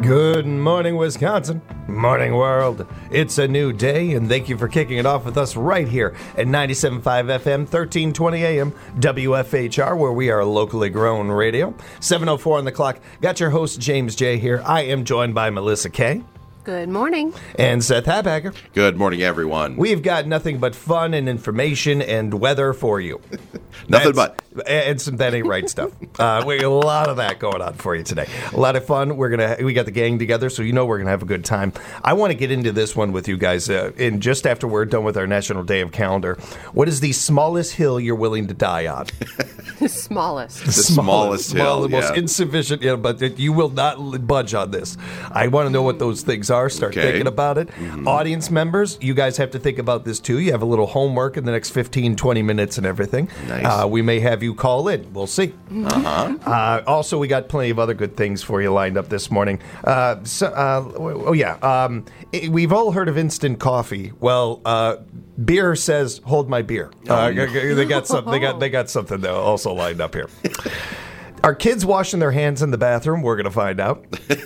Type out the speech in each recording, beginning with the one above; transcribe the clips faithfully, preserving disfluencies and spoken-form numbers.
Good morning, Wisconsin. Morning, world. It's a new day, and thank you for kicking it off with us right here at ninety-seven point five F M, thirteen twenty A M, W F H R, where we are locally grown radio. seven oh four on the clock. Got your host, James J. here. I am joined by Melissa K. Good morning. And Seth Habacker. Good morning, everyone. We've got nothing but fun and information and weather for you. Nothing That's, but. And some That Ain't Right stuff. Uh, we got a lot of that going on for you today. A lot of fun. We're gonna we got the gang together, so you know we're gonna have a good time. I want to get into this one with you guys. Uh, in just after we're done with our National Day of Calendar, what is the smallest hill you're willing to die on? The smallest. The smallest, smallest hill, small, the yeah. most insufficient. Yeah, but it, you will not budge on this. I want to know what those things are. Start Okay. thinking about it. Mm-hmm. Audience members, you guys have to think about this too. You have a little homework in the next fifteen, twenty minutes and everything. Nice. Uh, we may have you call in. We'll see. Uh-huh. Uh, also, we got plenty of other good things for you lined up this morning. Uh, so, uh, oh, yeah. Um, it, we've all heard of instant coffee. Well, uh, beer says, hold my beer. Uh, they got some, they got, they got something though, also lined up here. Are kids washing their hands in the bathroom? We're going to find out.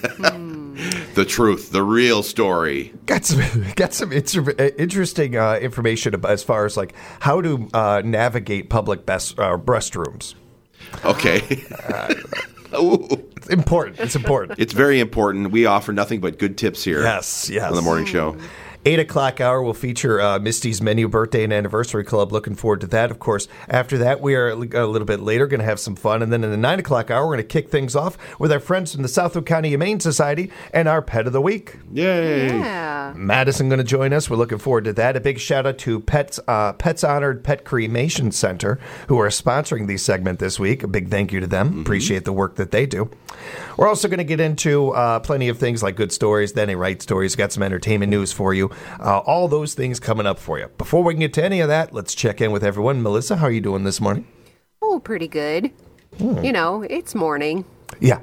The truth, the real story. Got some, got some inter- interesting uh, information about, as far as like how to uh, navigate public best, uh, restrooms. Okay. It's important. It's important. It's very important. We offer nothing but good tips here. Yes, yes. On the morning show. Eight o'clock hour will feature uh, Misty's Menu Birthday and Anniversary Club. Looking forward to that, of course. After that, we are a little bit later going to have some fun. And then in the nine o'clock hour, we're going to kick things off with our friends from the Southwood County Humane Society and our Pet of the Week. Yay. Yeah. Madison going to join us. We're looking forward to that. A big shout out to Pets uh, Pets Honored Pet Cremation Center, who are sponsoring the segment this week. A big thank you to them. Mm-hmm. Appreciate the work that they do. We're also going to get into uh, plenty of things like good stories, then a right stories, got some entertainment news for you. Uh, all those things coming up for you. Before we can get to any of that, let's check in with everyone. Melissa, how are you doing this morning? Oh, pretty good. Hmm. You know, it's morning. Yeah.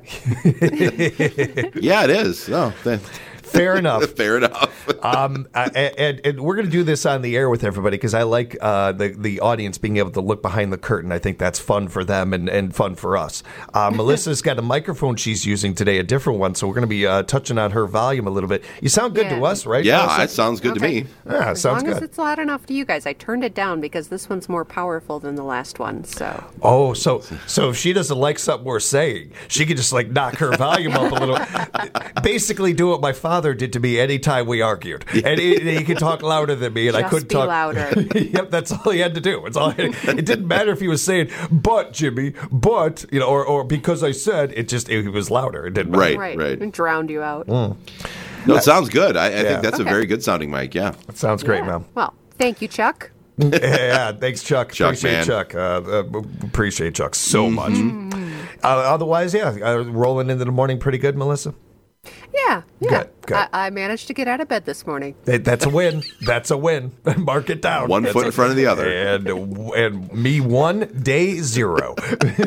Yeah, it is. No, then. Fair enough. Fair enough. um, uh, and, and we're going to do this on the air with everybody because I like uh, the, the audience being able to look behind the curtain. I think that's fun for them and, and fun for us. Uh, Melissa's got a microphone she's using today, a different one, so we're going to be uh, touching on her volume a little bit. You sound good yeah. to us, right? Yeah, Melissa? that sounds good okay. to me. Yeah, as sounds long good. as it's loud enough to you guys. I turned it down because this one's more powerful than the last one. So. Oh, so so if she doesn't like something we're saying, she could just like knock her volume up a little. Basically, do what my father did to me anytime we argued, and he, he could talk louder than me, and Just I couldn't be talk louder. Yep, that's all he had to do. It's all. It didn't matter if he was saying "but Jimmy," but you know, or or because I said it. Just it, was louder. It didn't matter. Right, Right. right. It drowned you out. Mm. No, it sounds good. I, I Yeah. think that's Okay. a very good sounding mic. Yeah. That sounds great, Yeah. man. Well, thank you, Chuck. Yeah, thanks, Chuck. Chuck, appreciate man. Chuck. Uh, uh, appreciate Chuck so much. Mm-hmm. Uh, otherwise, yeah, uh, rolling into the morning pretty good, Melissa. Yeah, yeah. Good, good. I, I managed to get out of bed this morning. That- That's a win. That's a win. Mark it down. One That's foot a- in front of the other. And and me one, day zero.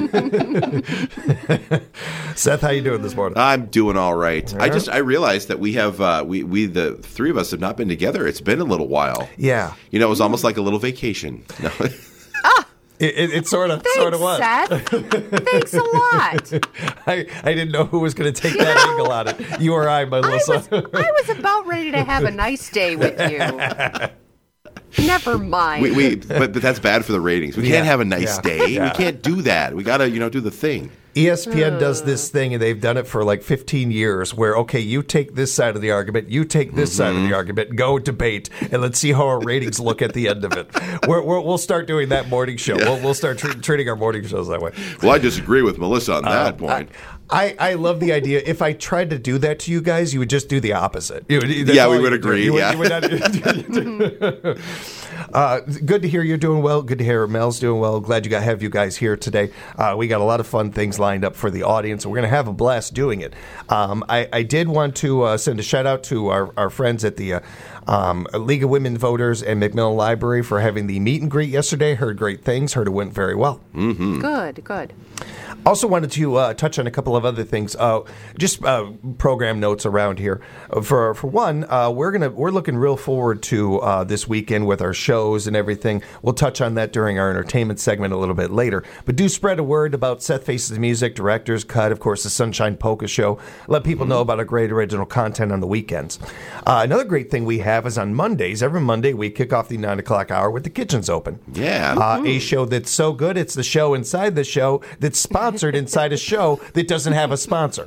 Seth, how you doing this morning? I'm doing all right. I Yeah. just I realized that we have uh, we we the three of us have not been together. It's been a little while. Yeah. You know, it was almost like a little vacation. No. It, it, it sort of Thanks, sort of was. Seth. Thanks a lot. I, I didn't know who was going to take that angle on it. You or I, I Melissa. was, I was about ready to have a nice day with you. Never mind. we, we but, but that's bad for the ratings. We Yeah. can't have a nice Yeah. day. Yeah. We can't do that. We gotta you know do the thing. E S P N does this thing, and they've done it for like fifteen years, where, okay, you take this side of the argument, you take this side of the argument, go debate, and let's see how our ratings look at the end of it. We're, we're, we'll start doing that morning show. We'll, we'll start tr- treating our morning shows that way. Well, I disagree with Melissa on that Uh, point. I, I love the idea. If I tried to do that to you guys, you would just do the opposite. You would- that's Yeah, all we you would do. agree, You would- yeah. you would not- uh, good to hear you're doing well. Good to hear Mel's doing well. Glad you got have you guys here today. Uh, we got a lot of fun things lined up for the audience, and we're going to have a blast doing it. Um, I, I did want to uh, send a shout out to our, our friends at the uh, um, League of Women Voters and McMillan Library for having the meet and greet yesterday. Heard great things. Heard it went very well. Mm-hmm. Good, good. Also wanted to uh, touch on a couple of other things. Uh, just uh, program notes around here. Uh, For for one, uh, we're gonna we're looking real forward to uh, this weekend with our show shows and everything. We'll touch on that during our entertainment segment a little bit later. But do spread a word about Seth Faces Music, Director's Cut, of course, the Sunshine Polka Show. Let people know about our great original content on the weekends. Uh, another great thing we have is on Mondays. Every Monday, we kick off the nine o'clock hour with The Kitchen's Open. Yeah. Uh, a show that's so good, it's the show inside the show that's sponsored inside a show that doesn't have a sponsor.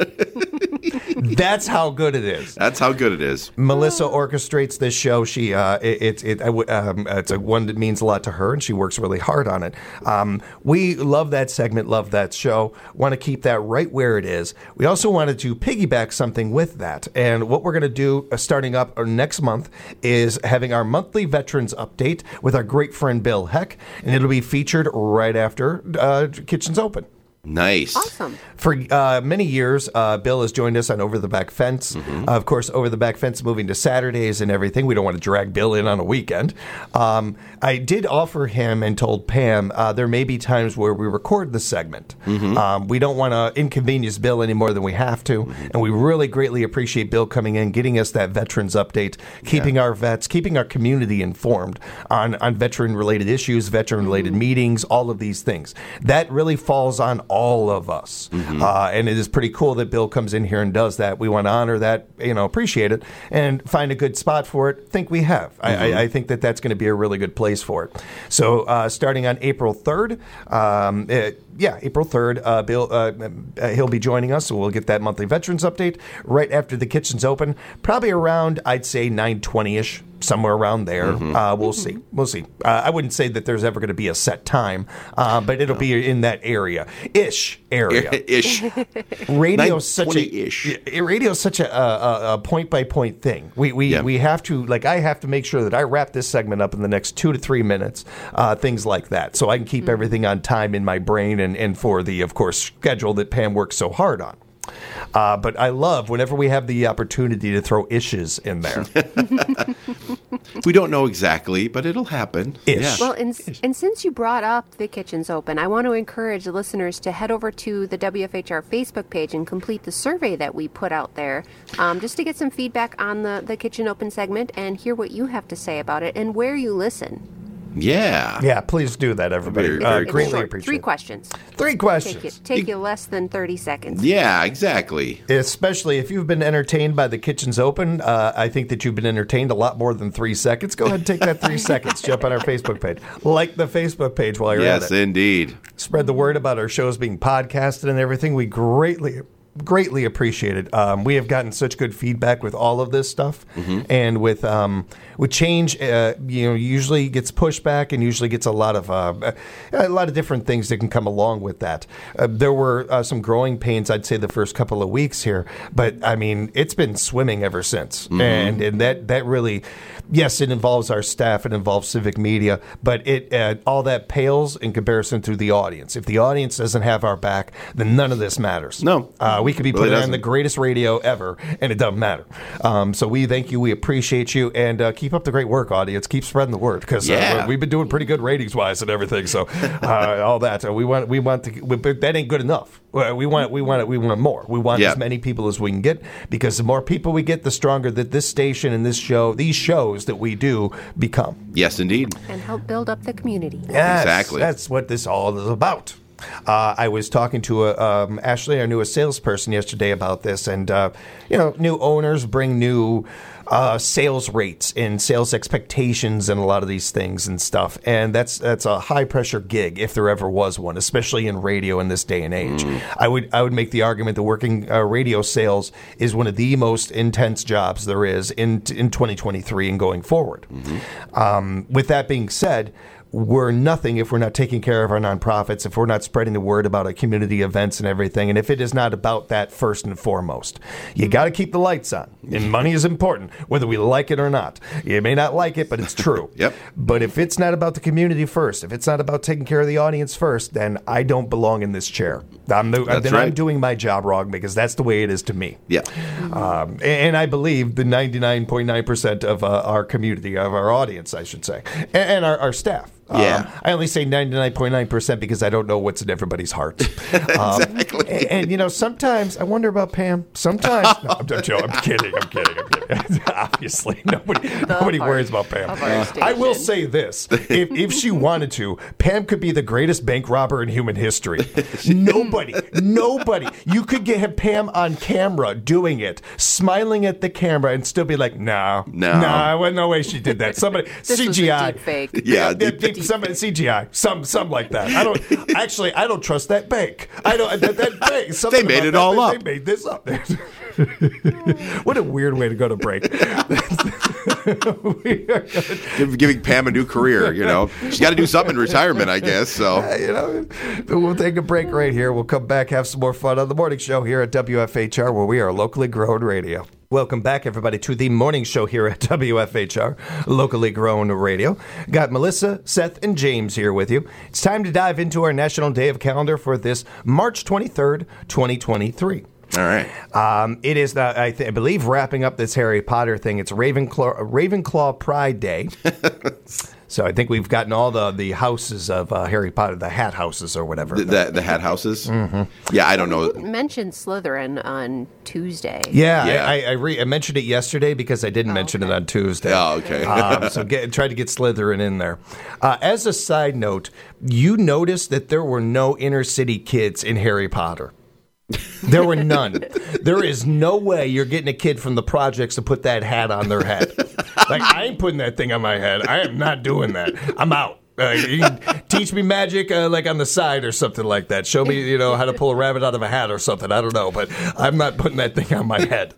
That's how good it is. That's how good it is. Melissa orchestrates this show. She uh, it, it, it um, it's a one that means a lot to her, and she works really hard on it. Um, we love that segment, love that show. Want to keep that right where it is. We also wanted to piggyback something with that, and what we're going to do uh, starting up uh, next month is having our monthly Veterans Update with our great friend Bill Heck, and it'll be featured right after uh, Kitchen's Open. Nice. Awesome. For uh, many years, uh, Bill has joined us on Over the Back Fence. Mm-hmm. Uh, of course, Over the Back Fence moving to Saturdays and everything. We don't want to drag Bill in on a weekend. Um, I did offer him and told Pam uh, there may be times where we record the segment. Mm-hmm. Um, we don't want to inconvenience Bill any more than we have to. Mm-hmm. And we really greatly appreciate Bill coming in, getting us that veterans update, keeping yeah. our vets, keeping our community informed on, on veteran-related issues, veteran-related mm-hmm. meetings, all of these things. That really falls on all of us. Mm-hmm. Uh, and it is pretty cool that Bill comes in here and does that. We want to honor that, you know, appreciate it, and find a good spot for it. Think we have. Mm-hmm. I, I, I think that that's going to be a really good place for it. So uh, starting on April third, um, it, yeah, April third, uh, Bill, uh, uh, he'll be joining us, so we'll get that monthly Veterans Update right after the Kitchen's Open, probably around, I'd say, nine twenty-ish. Somewhere around there. Mm-hmm. Uh, we'll mm-hmm. see. We'll see. Uh, I wouldn't say that there's ever going to be a set time, uh, but it'll no. be in that area. Ish area. Ish. Radio's such a ish. radio's such a, a, a point-by-point thing. We we, yeah. we have to, like, I have to make sure that I wrap this segment up in the next two to three minutes, uh, things like that, so I can keep mm-hmm. everything on time in my brain and, and for the, of course, schedule that Pam works so hard on. Uh, but I love whenever we have the opportunity to throw ishes in there. We don't know exactly, but it'll happen. Ish. Yeah. Well, and, and since you brought up the Kitchen's Open, I want to encourage the listeners to head over to the W F H R Facebook page and complete the survey that we put out there, um, just to get some feedback on the, the Kitchen Open segment and hear what you have to say about it and where you listen. Yeah. Yeah, please do that, everybody. Very, uh, very greatly short. appreciate Three it. questions. Three questions. Take, you, take you less than thirty seconds. Yeah, exactly. Especially if you've been entertained by the Kitchen's Open, uh, I think that you've been entertained a lot more than three seconds. Go ahead and take that three seconds. Jump on our Facebook page. Like the Facebook page while you're yes, at it. Yes, indeed. Spread the word about our shows being podcasted and everything. We greatly Greatly appreciated. Um, we have gotten such good feedback with all of this stuff, mm-hmm. and with um, with change, uh, you know, usually gets pushback and usually gets a lot of uh, a lot of different things that can come along with that. Uh, there were uh, some growing pains, I'd say, the first couple of weeks here, but I mean, it's been swimming ever since, mm-hmm. and and that that really, yes, it involves our staff, it involves Civic Media, but it uh, all that pales in comparison to the audience. If the audience doesn't have our back, then none of this matters. No. Uh, we could be really putting doesn't. on the greatest radio ever, and it doesn't matter. Um, so we thank you, we appreciate you, and uh, keep up the great work, audience. Keep spreading the word, because yeah. uh, we've been doing pretty good ratings-wise and everything. So uh, all that, uh, we want, we want to, we, but that ain't good enough. We want, we want, we want more. We want yeah. as many people as we can get, because the more people we get, the stronger that this station and this show, these shows that we do, become. Yes, indeed. And help build up the community. Yes, exactly. That's what this all is about. Uh, I was talking to a, um, Ashley, our newest salesperson, yesterday about this, and uh, you know, new owners bring new uh, sales rates and sales expectations and a lot of these things and stuff, and that's that's a high pressure gig if there ever was one, especially in radio in this day and age. Mm. I would I would make the argument that working uh, radio sales is one of the most intense jobs there is in in twenty twenty-three and going forward. Mm-hmm. Um, with that being said, we're nothing if we're not taking care of our nonprofits, if we're not spreading the word about our community events and everything, and if it is not about that first and foremost. You got to keep the lights on, and money is important, whether we like it or not. You may not like it, but it's true. Yep. But if it's not about the community first, if it's not about taking care of the audience first, then I don't belong in this chair. I'm the, That's then right. I'm doing my job wrong, because that's the way it is to me. Yeah. Um, and I believe the ninety-nine point nine percent of uh, our community, of our audience, I should say, and, and our, our staff. Yeah. Um, I only say ninety-nine point nine percent because I don't know what's in everybody's heart. Um, Exactly. and, and, you know, sometimes I wonder about Pam. Sometimes. No, I'm, I'm, joking. I'm kidding. I'm kidding. I'm kidding. Obviously, nobody nobody heart worries about Pam. of our I will station. say this. If, if she wanted to, Pam could be the greatest bank robber in human history. Nobody, nobody. You could get have Pam on camera doing it, smiling at the camera, and still be like, no, No. no, well, no way she did that. Somebody, This C was G a I. deep fake. Yeah, Yeah, deep- deep- somebody, C G I, some, some like that. I don't actually. I don't trust that bank. I don't. That, that bank. something They made about it that, all they, up. They made this up. What a weird way to go to break. We are gonna- Give- giving Pam a new career, you know. She's got to do something in retirement, I guess. So you know, we'll take a break right here. We'll come back, have some more fun on the morning show here at W F H R, where we are locally grown radio. Welcome back, everybody, to the morning show here at W F H R, locally grown radio. Got Melissa, Seth, and James here with you. It's time to dive into our National Day of Calendar for this March twenty-third, twenty twenty-three. all right. Um, it is, the, I, th- I believe, wrapping up this Harry Potter thing. It's Ravenclaw, Ravenclaw Pride Day. So I think we've gotten all the, the houses of uh, Harry Potter, the hat houses or whatever. The, the, the hat houses. Mm-hmm. Yeah, I don't know. Mentioned Slytherin on Tuesday. yeah, Yeah. I, I, I, re- I mentioned it yesterday because I didn't mention okay. it on Tuesday. Oh, okay. um, so get, try to get Slytherin in there. Uh, as a side note, you noticed that there were no inner city kids in Harry Potter. There were none. There is no way you're getting a kid from the projects to put that hat on their head. Like, I ain't putting that thing on my head. I am not doing that. I'm out. Uh, you can teach me magic uh, like on the side or something like that. Show me, you know, how to pull a rabbit out of a hat or something. I don't know, but I'm not putting that thing on my head.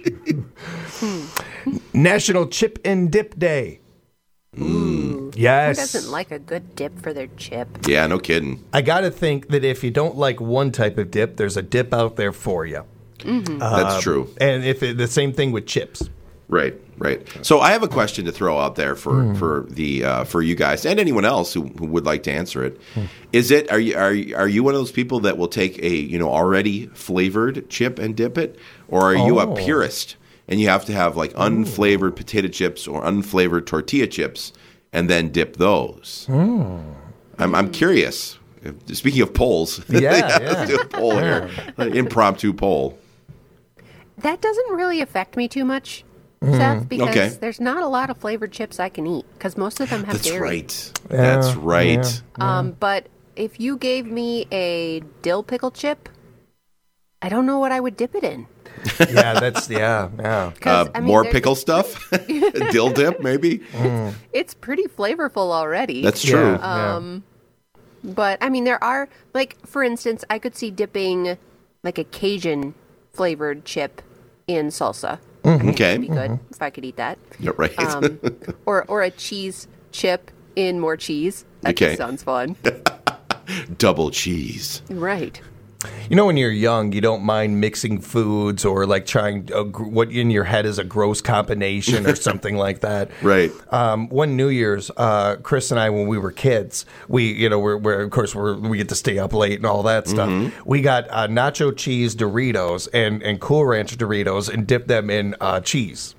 National Chip and Dip Day. Who Yes. doesn't like a good dip for their chip? Yeah, no kidding. I got to think that if you don't like one type of dip, there's a dip out there for you. That's true. And if it, the same thing with chips. Right, right. So I have a question to throw out there for for the uh, for you guys and anyone else who, who would like to answer it. Is it are you are you, are you one of those people that will take a you know already flavored chip and dip it, or are you Oh. a purist and you have to have like unflavored potato chips or unflavored tortilla chips and then dip those? I'm I'm curious. Speaking of polls, Yeah, yeah. let's do a poll here, an impromptu poll. That doesn't really affect me too much, Seth, because Okay. there's not a lot of flavored chips I can eat because most of them have That's dairy. right. That's Yeah, right. yeah. Um, but if you gave me a dill pickle chip, I don't know what I would dip it in. Yeah, that's, yeah, yeah. 'Cause, Uh, I mean, more there- pickle stuff, dill dip, maybe. It's pretty flavorful already. That's true. Yeah, Um, But I mean, there are like, for instance, I could see dipping like a Cajun flavored chip in salsa. I think Okay. that'd be good if I could eat that. Yeah, right. Um, or or a cheese chip in more cheese. That Okay. just sounds fun. Double cheese. Right. You know, when you're young, you don't mind mixing foods or like trying uh, gr- what in your head is a gross combination or something like that. Right. Um, one New Year's, uh, Chris and I, when we were kids, we, you know, we're, we're of course we're, we get to stay up late and all that stuff. We got uh, nacho cheese Doritos and, and Cool Ranch Doritos and dipped them in uh, cheese.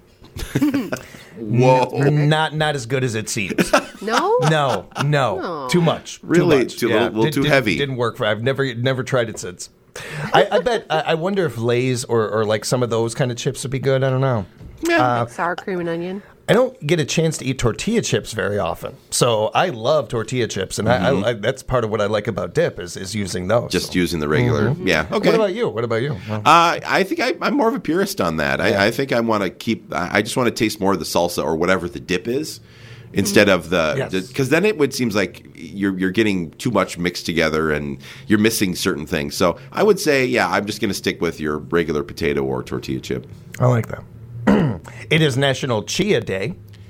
Whoa. Not not as good as it seems. No? No, no, Oh. too much. Really? too, much. Too- a little- little too didn't- heavy. Didn't work for. I've never never tried it since. I, I bet. I, I wonder if Lay's or, or like some of those kind of chips would be good. I don't know. Like sour cream and onion. I don't get a chance to eat tortilla chips very often, so I love tortilla chips, and I, I, I, that's part of what I like about dip is is using those. Just So. using the regular. Yeah. Okay. What about you? What about you? Uh, I think I, I'm more of a purist on that. I, I think I want to keep. I I just want to taste more of the salsa or whatever the dip is, instead of the Yes. because then it would seems like you're you're getting too much mixed together and you're missing certain things. So I would say, yeah, I'm just going to stick with your regular potato or tortilla chip. I like that. It is National Chia Day.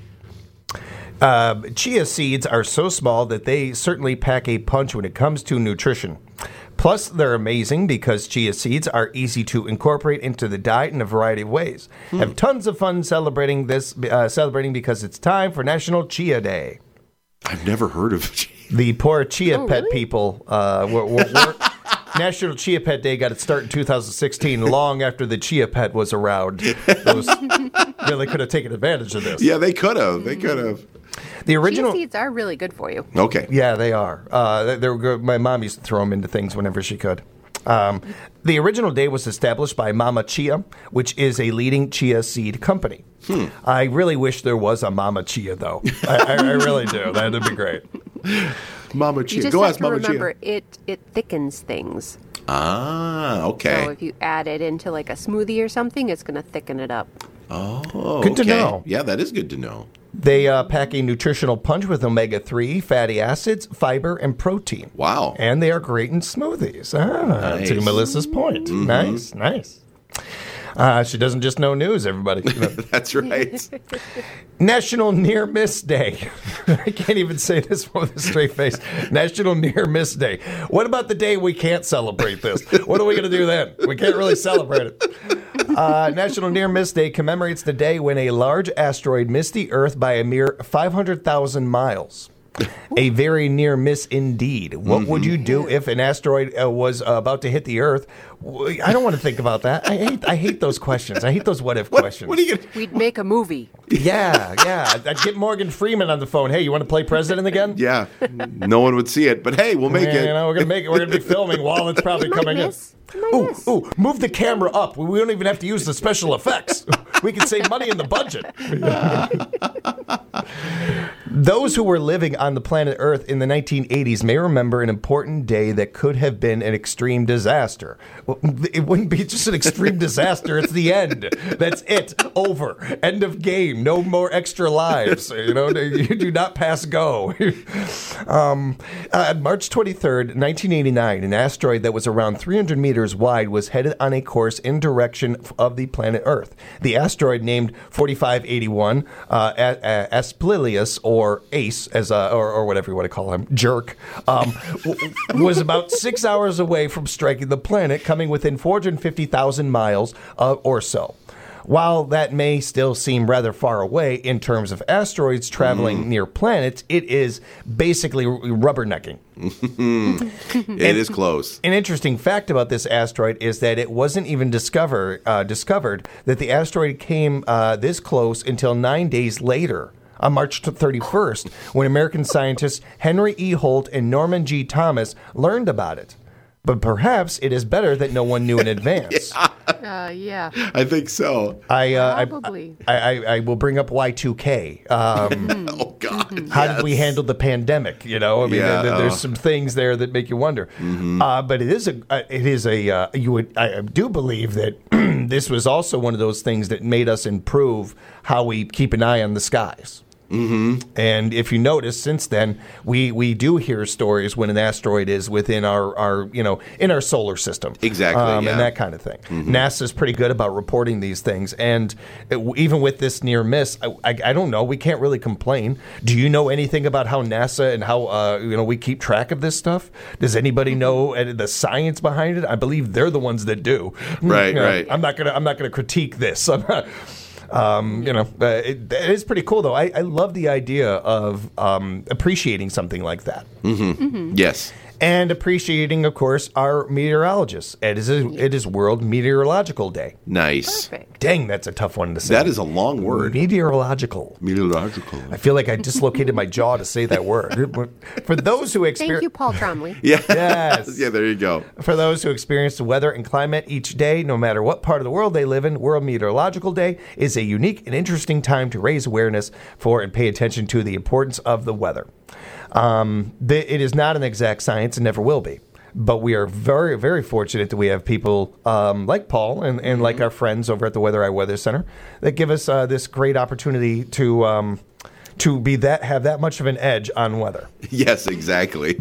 Uh, chia seeds are so small that they certainly pack a punch when it comes to nutrition. Plus, they're amazing because chia seeds are easy to incorporate into the diet in a variety of ways. Have tons of fun celebrating this, uh, celebrating because it's time for National Chia Day. I've never heard of. The poor chia Oh, pet really? people uh, were, were, were National Chia Pet Day got its start in two thousand sixteen, long after the chia pet was around. Those really could have taken advantage of this. Yeah, they could have. They could have. The original Chia seeds are really good for you. Okay. Yeah, they are. Uh, they, they were good. My mom used to throw them into things whenever she could. Um, the original day was established by Mama Chia, which is a leading chia seed company. Hmm. I really wish there was a Mama Chia, though. I, I, I really do. That would be great. Mama Chia. You just Go have ask to Mama remember, Chia. it, it thickens things. Ah, okay. So if you add it into like a smoothie or something, it's going to thicken it up. Oh, Good to okay. know. Yeah, that is good to know. They uh, pack a nutritional punch with omega three, fatty acids, fiber, and protein. Wow. And they are great in smoothies. Ah, Nice. to Melissa's point. Mm-hmm. Nice, nice. Uh, she doesn't just know news, everybody. You know. That's right. National Near Miss Day. I can't even say this with a straight face. National Near Miss Day. What about the day we can't celebrate this? What are we going to do then? We can't really celebrate it. Uh, National Near Miss Day commemorates the day when a large asteroid missed the Earth by a mere five hundred thousand miles. A very near miss indeed. What mm-hmm. would you do if an asteroid uh, was uh, about to hit the Earth? I don't want to think about that. I hate I hate those questions. I hate those what if what, questions. What are you gonna... We'd make a movie. Yeah, yeah. I'd get Morgan Freeman on the phone. Hey, you want to play president again? Yeah. No one would see it, but hey, we'll make yeah, it. You know, we're gonna make it. We're gonna be filming while it's probably coming miss. in. Ooh, ooh, move the camera up. We don't even have to use the special effects. We can save money in the budget. Those who were living on the planet Earth in the nineteen eighties may remember an important day that could have been an extreme disaster. Well, it wouldn't be just an extreme disaster. It's the end. That's it. Over. End of game. No more extra lives. You know, you do not pass go. um, uh, on March twenty-third, nineteen eighty-nine, an asteroid that was around three hundred meters wide was headed on a course in direction of the planet Earth. The asteroid, named forty-five eighty-one, uh, Asplilius, or Ace, as a, or, or whatever you want to call him, jerk, um, w- was about six hours away from striking the planet, coming within four hundred fifty thousand miles uh, or so. While that may still seem rather far away in terms of asteroids traveling mm. near planets, it is basically rubbernecking. It is close. An interesting fact about this asteroid is that it wasn't even discover, uh, discovered that the asteroid came uh, this close until nine days later, on March thirty-first, when American scientists Henry E. Holt and Norman G. Thomas learned about it. But perhaps it is better that no one knew in advance. yeah. Uh, yeah. I think so. I, uh, Probably. I, I, I will bring up Y two K. Um, oh, God. how yes. did we handle the pandemic? You know, I mean, Yeah, there, there's oh. some things there that make you wonder. Mm-hmm. Uh, but it is a, uh, it is a. Uh, you would, I do believe that this was also one of those things that made us improve how we keep an eye on the skies. Mm-hmm. And if you notice, since then, we, we do hear stories when an asteroid is within our, our you know, in our solar system. Exactly, um, yeah. And that kind of thing. Mm-hmm. NASA's pretty good about reporting these things. And it, even with this near miss, I, I, I don't know. We can't really complain. Do you know anything about how NASA and how, uh, you know, we keep track of this stuff? Does anybody know uh, the science behind it? I believe they're the ones that do. Right, you know, right. I'm not gonna, I'm not gonna critique this. I'm not, Um, you know, uh, it, it is pretty cool, though. I, I love the idea of um, appreciating something like that. Mm-hmm. Mm-hmm. Yes. And appreciating, of course, our meteorologists. It is, a, it is World Meteorological Day. Nice. Perfect. Dang, that's a tough one to say. That is a long word. Meteorological. Meteorological. I feel like I dislocated my jaw to say that word. For those who Thank experience... you, Paul Tromley. Yeah. Yes. Yeah, there you go. For those who experience the weather and climate each day, no matter what part of the world they live in, World Meteorological Day is a unique and interesting time to raise awareness for and pay attention to the importance of the weather. Um, the, it is not an exact science and never will be. But we are very, very fortunate that we have people um, like Paul and, and mm-hmm. like our friends over at the Weather Eye Weather Center that give us uh, this great opportunity to um, to be that have that much of an edge on weather. Yes, exactly.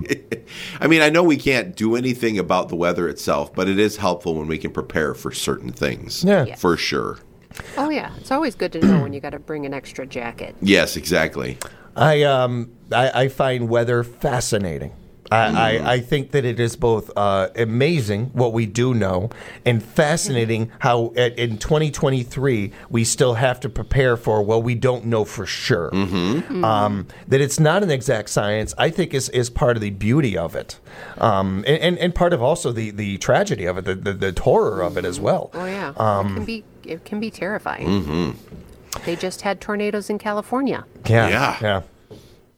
I mean, I know we can't do anything about the weather itself, but it is helpful when we can prepare for certain things. Yeah, Yes. For sure. Oh, yeah. It's always good to know when you got to bring an extra jacket. Yes, exactly. I um I, I find weather fascinating. I, mm. I, I think that it is both uh, amazing what we do know and fascinating how at, in twenty twenty-three we still have to prepare for what we don't know for sure. Mm-hmm. Mm-hmm. Um, that it's not an exact science, I think is, is part of the beauty of it. Um, and, and, and part of also the, the tragedy of it, the, the, the horror of it as well. Oh, yeah. Um, it can be it can be terrifying. Mm-hmm. They just had tornadoes in California. Yeah. Yeah. Yeah.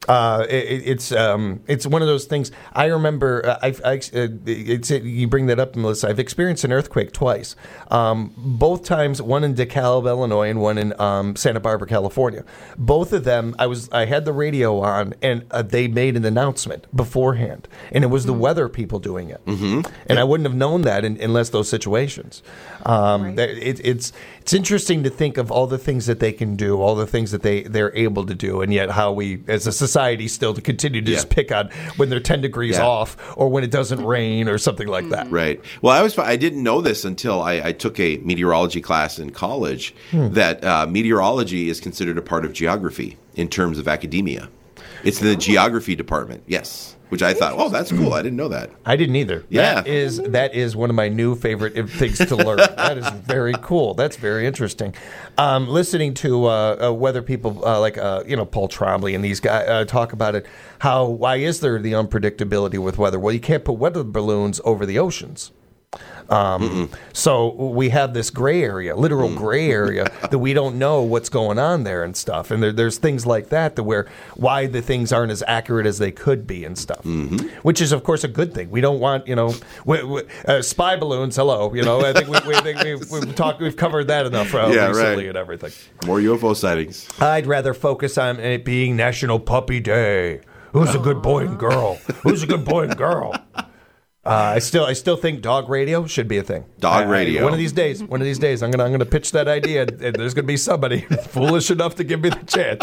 Uh, it, it's um, it's one of those things. I remember. Uh, I've, I, uh, it's you bring that up, Melissa. I've experienced an earthquake twice. Um, both times, one in DeKalb, Illinois, and one in um, Santa Barbara, California. Both of them, I was I had the radio on, and uh, they made an announcement beforehand, and it was the weather people doing it. Mm-hmm. And I wouldn't have known that in, unless those situations. Um, right. it, it's it's interesting to think of all the things that they can do, all the things that they they're able to do, and yet how we, as a society, still to continue to yeah. just pick on when they're ten degrees yeah. off or when it doesn't rain or something like that. Right. Well, I was I didn't know this until I, I took a meteorology class in college. Hmm. That uh, meteorology is considered a part of geography in terms of academia. It's in the oh. geography department. Yes. Which I thought, oh, that's cool. I didn't know that. I didn't either. Yeah. That is, that is one of my new favorite things to learn. That is very cool. That's very interesting. Um, listening to uh, uh, weather people uh, like, uh, you know, Paul Trombley and these guys uh, talk about it, how, why is there the unpredictability with weather? Well, you can't put weather balloons over the oceans. Um, so we have this gray area, literal gray area that we don't know what's going on there and stuff. And there, there's things like that that where why the things aren't as accurate as they could be and stuff, mm-hmm. which is, of course, a good thing. We don't want, you know, we, we, uh, spy balloons. Hello. You know, I think, we, we, I think we've, we've talked, we've covered that enough uh, yeah, recently right. and everything. More U F O sightings. I'd rather focus on it being National Puppy Day. Who's a good boy and girl? Who's a good boy and girl? Uh, I still, I still think dog radio should be a thing. Dog I, radio. I, one of these days, one of these days, I'm gonna, I'm gonna pitch that idea, and there's gonna be somebody foolish enough to give me the chance.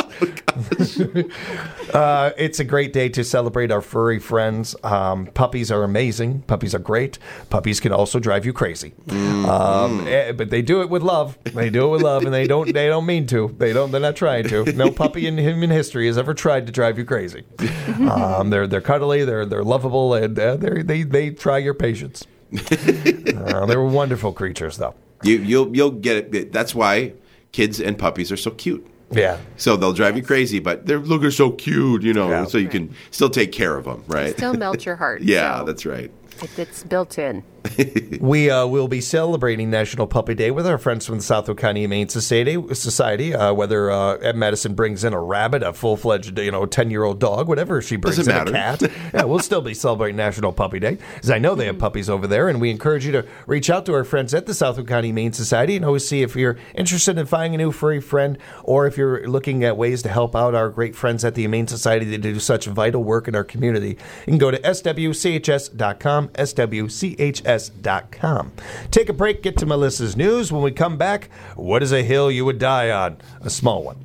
Oh, uh, it's a great day to celebrate our furry friends. Um, puppies are amazing. Puppies are great. Puppies can also drive you crazy, mm-hmm. um, eh, but they do it with love. They do it with love, and they don't, they don't mean to. They don't. They're not trying to. No puppy in human history has ever tried to drive you crazy. Um, they're, they're cuddly. They're, they're lovable, and uh, they, they, they. Try your patience. uh, they were wonderful creatures, though. You, you'll you'll get it. That's why kids and puppies are so cute. Yeah. So they'll drive you crazy, but they're looking so cute, you know. Yeah. So you can still take care of them, right? Still melt your heart. yeah, so that's right. It, it's built in. We uh, will be celebrating National Puppy Day with our friends from the Southwold County Humane Society. Society, uh, whether uh, Ed Madison brings in a rabbit, a full-fledged, you know, ten-year-old dog, whatever she brings Doesn't in, matter. a cat. Yeah, we'll still be celebrating National Puppy Day, because I know they have puppies over there, and we encourage you to reach out to our friends at the Southwood County Humane Society and always see if you're interested in finding a new furry friend, or if you're looking at ways to help out our great friends at the Humane Society that do such vital work in our community. You can go to S W C H S dot com, S W C H S dot com. Take a break, get to Melissa's news. When we come back, what is a hill you would die on? A small one.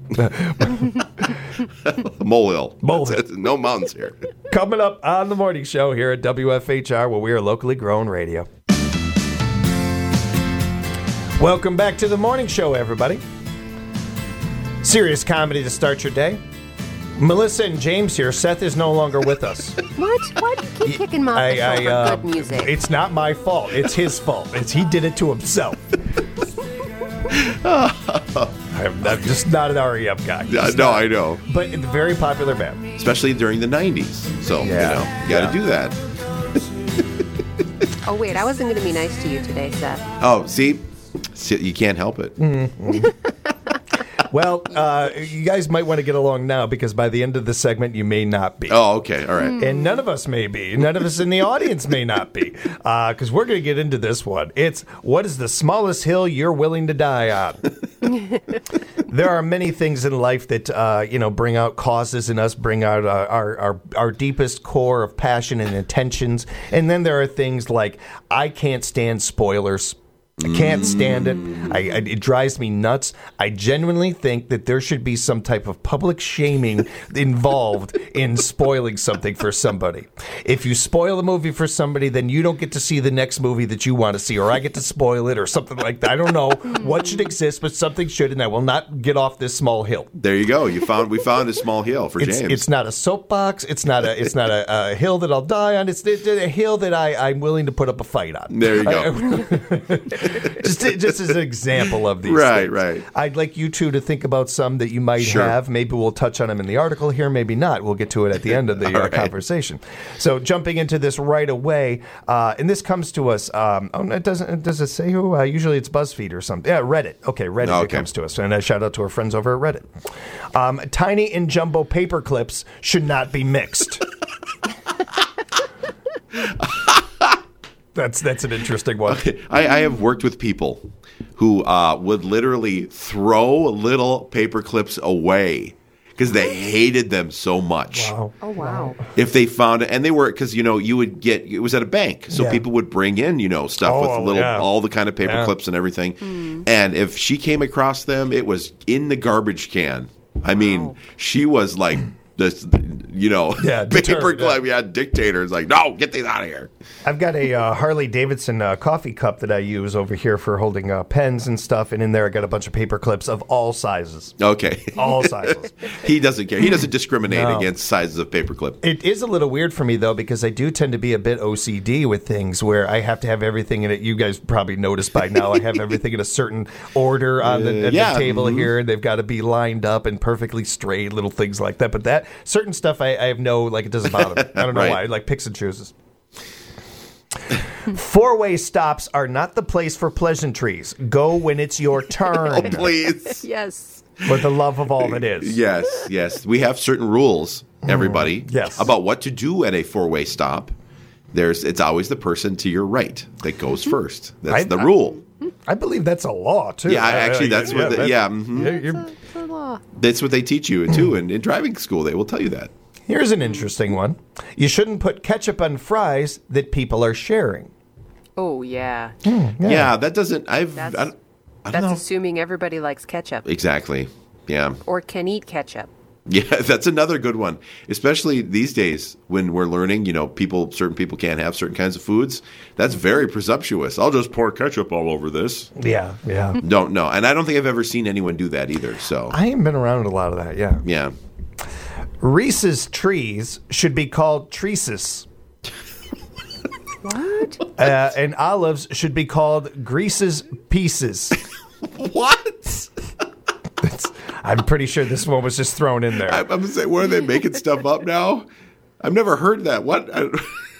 Molehill. Molehill. No mountains here. Coming up on the morning show here at W F H R, where we are locally grown radio. Welcome back to the morning show, everybody. Serious comedy to start your day. Melissa and James here. Seth is no longer with us. What? Why do you keep kicking my off the I, show for uh, good music? It's not my fault. It's his fault. It's he did it to himself. I'm, I'm just not an R E M guy. Uh, no, I know. But it's a very popular band. Especially during the nineties. So, Yeah. you know, you got to Yeah. do that. Oh, wait. I wasn't going to be nice to you today, Seth. Oh, see? see you can't help it. Mm-hmm. Well, uh, you guys might want to get along now, because by the end of the segment, you may not be. Oh, okay. All right. And none of us may be. None of us in the audience may not be. Because uh, we're going to get into this one. It's, what is the smallest hill you're willing to die on? There are many things in life that, uh, you know, bring out causes in us, bring out uh, our, our, our deepest core of passion and intentions. And then there are things like, I can't stand spoilers. I can't stand it. I, I, it drives me nuts. I genuinely think that there should be some type of public shaming involved in spoiling something for somebody. If you spoil a movie for somebody, then you don't get to see the next movie that you want to see, or I get to spoil it, or something like that. I don't know what should exist, but something should, and I will not get off this small hill. There you go. You found we found a small hill for It's, James. it's not a soapbox. It's not a. It's not a, a hill that I'll die on. It's, it's a hill that I, I'm willing to put up a fight on. There you go. just just as an example of these Right, things. right. I'd like you two to think about some that you might Sure. have. Maybe we'll touch on them in the article here, maybe not. We'll get to it at the end of the uh, right. conversation. So jumping into this right away, uh, and this comes to us. Um, oh, it doesn't. Does it say who? Uh, usually it's BuzzFeed or something. Yeah, Reddit. Okay, Reddit. It Okay. comes to us, and a shout out to our friends over at Reddit. Um, tiny and jumbo paper clips should not be mixed. That's that's an interesting one. I, I have worked with people who uh, would literally throw little paper clips away because they hated them so much. Wow. Oh, wow. If they found it, and they were, because, you know, you would get, it was at a bank. So Yeah. people would bring in, you know, stuff Oh, with little, yeah. all the kind of paper Yeah. clips and everything. And if she came across them, it was in the garbage can. I mean, Wow. she was like this, you know, Yeah, paper determined, clip, yeah, dictator. It's like, no, get these out of here. I've got a uh, Harley Davidson uh, coffee cup that I use over here for holding uh, pens and stuff, and in there I got a bunch of paper clips of all sizes. Okay. All sizes. He doesn't care. He doesn't discriminate No. against sizes of paperclip. It is a little weird for me, though, because I do tend to be a bit O C D with things where I have to have everything in it. You guys probably noticed by now I have everything in a certain order on the, at yeah, the table mhm. here. They've got to be lined up and perfectly straight, little things like that. But that certain stuff I, I have no, like, it doesn't bother me. I don't know Right. why. It, like, picks and chooses. Four-way stops are not the place for pleasantries. Go when it's your turn. Please. Yes. For the love of all that is. Yes, yes. We have certain rules, everybody, yes. about what to do at a four-way stop. There's, it's always the person to your right that goes first. That's I- the I- rule. I believe that's a law, too. Yeah, I- actually, that's what the- that- yeah, mhm. yeah, you're- It's a law. That's what they teach you too in, in driving school. They will tell you that. Here's an interesting one. You shouldn't put ketchup on fries that people are sharing. Oh, yeah. Yeah, that doesn't. I've. I That's- don't, I don't That's know assuming everybody likes ketchup exactly. Yeah, or can eat ketchup. yeah. That's another good one, especially these days when we're learning. You know, people, certain people can't have certain kinds of foods. That's very presumptuous. I'll just pour ketchup all over this. Yeah, yeah. Don't know, and I don't think I've ever seen anyone do that either. So I haven't been around a lot of that, yeah. yeah. Reese's trees should be called treeses. What? Uh, and olives should be called Grease's pieces. What? I'm pretty sure this one was just thrown in there. I'm, I'm saying, what are they making stuff up now? I've never heard that. What? I,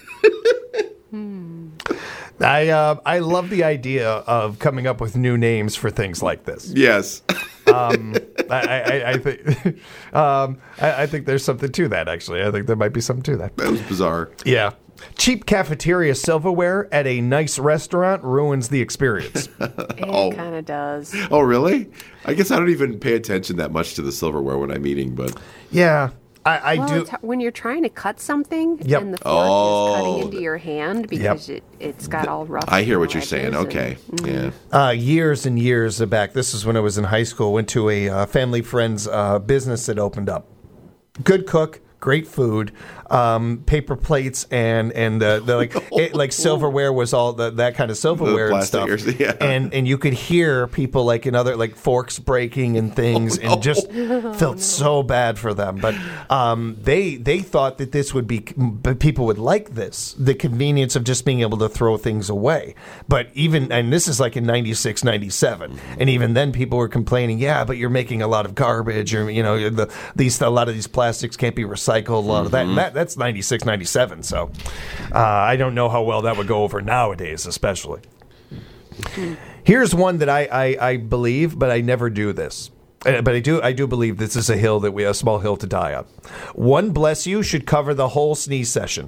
I uh, I love the idea of coming up with new names for things like this. yes. Um, I, I, I think um, I, I think there's something to that. Actually, I think there might be something to that. That was bizarre. Yeah. Cheap cafeteria silverware at a nice restaurant ruins the experience. It Oh. kind of does. Oh, really? I guess I don't even pay attention that much to the silverware when I'm eating, but Yeah, I, I Well, do. it's, when you're trying to cut something Yep. and the fork Oh. is cutting into your hand because it, it's got all rough. I hear what little you're saying. edges Okay. and- Yeah. Uh, years and years back, this is when I was in high school, went to a uh, family friend's uh, business that opened up. Good cook, great food, um, paper plates, and and the, the like it, like silverware was all the, that kind of silverware and plastic stuff. or- yeah. And and you could hear people like in other like forks breaking and things, Oh, no. and just felt so bad for them. But um, they they thought that this would be but people would like this, the convenience of just being able to throw things away. But even and this is like in ninety-six, ninety-seven, and even then people were complaining, yeah, but you're making a lot of garbage, or you know, the these a lot of these plastics can't be recycled. A lot of that, and that that's ninety-six, ninety-seven. So uh, I don't know how well that would go over nowadays, especially. Here's one that I, I, I believe, but I never do this. Uh, But I do I do believe this is a hill that we a small hill to die on. One bless you should cover the whole sneeze session.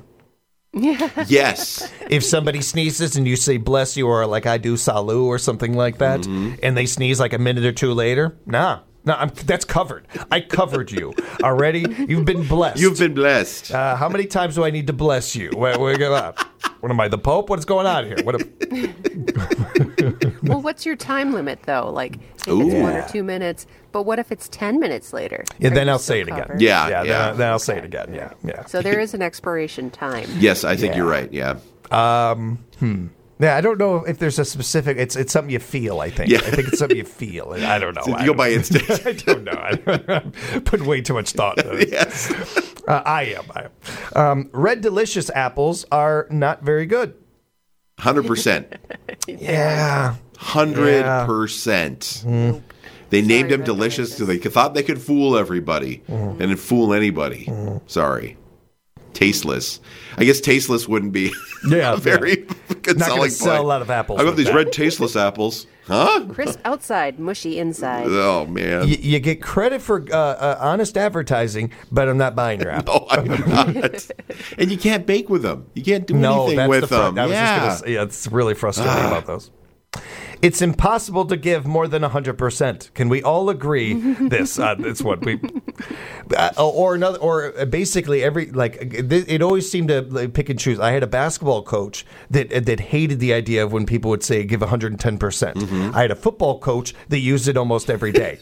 Yes. If somebody sneezes and you say bless you, or like I do salut or something like that, and they sneeze like a minute or two later, nah. No, I'm, that's covered. I covered you already. You've been blessed. You've been blessed. Uh, how many times do I need to bless you? What, what, what am I, the Pope? What's going on here? What? A, Well, what's your time limit though? Like, if Ooh. it's one Yeah. or two minutes, but what if it's ten minutes later? yeah, Are then you I'll still say it again. covered? Yeah. yeah, yeah. Then, then I'll say it again. Yeah, yeah. So there is an expiration time. Yes, I think Yeah. you're right. Yeah. Yeah, I don't know if there's a specific. It's it's something you feel. I think. Yeah. I think it's something you feel. I don't know. You I go don't- by instinct. I don't know. I put way too much thought into this. Yes. Uh, I am. I am. Um, Red Delicious apples are not very good. one hundred percent. Yeah. one Hundred percent. They Sorry, named him Red Delicious Delicious. because they thought they could fool everybody and then fool anybody. Sorry. Tasteless. I guess tasteless wouldn't be Yeah, a very good Not selling going to sell a point. lot of apples. I got with these that. red tasteless apples. Huh? Crisp outside, mushy inside. Oh, man. You, you get credit for uh, uh, honest advertising, but I'm not buying your apple. Oh, I'm not. And you can't bake with them. You can't do No, anything that's with the fr- them. I was yeah. just gonna say, yeah, it's really frustrating about those. It's impossible to give more than one hundred percent. Can we all agree this? Uh, it's what we, uh, or another, or basically every like it, it always seemed to like, pick and choose. I had a basketball coach that that hated the idea of when people would say give one hundred ten percent. I had a football coach that used it almost every day.